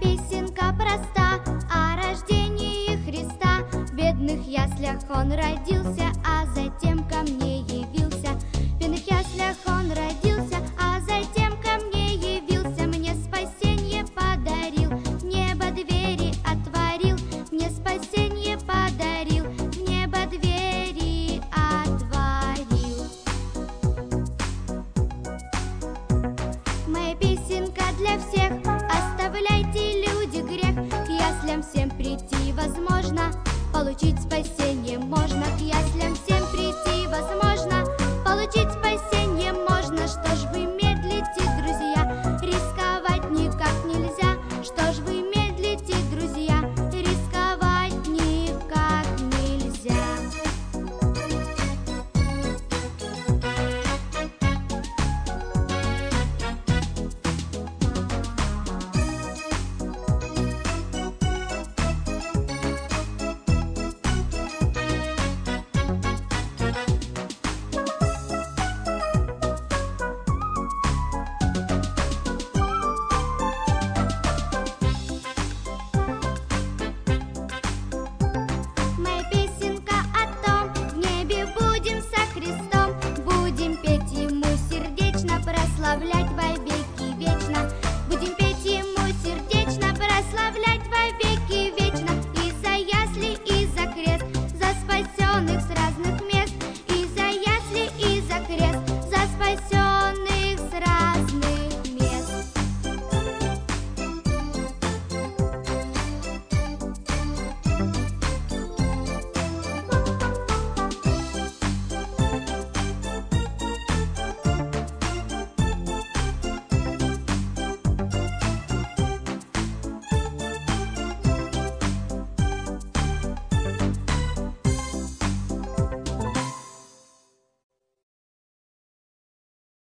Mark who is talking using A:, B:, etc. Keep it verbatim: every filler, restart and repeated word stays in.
A: песенка проста о рождении Христа. В бедных яслях Он родился, а затем ко мне явился. В бедных яслях Он родился, а затем ко мне явился. Мне спасенье подарил, в небо двери отворил. Мне спасенье подарил, в небо двери отворил. Моя песенка для всех. Оставляйте, люди, грех. К яслям всем прийти возможно, получить спасение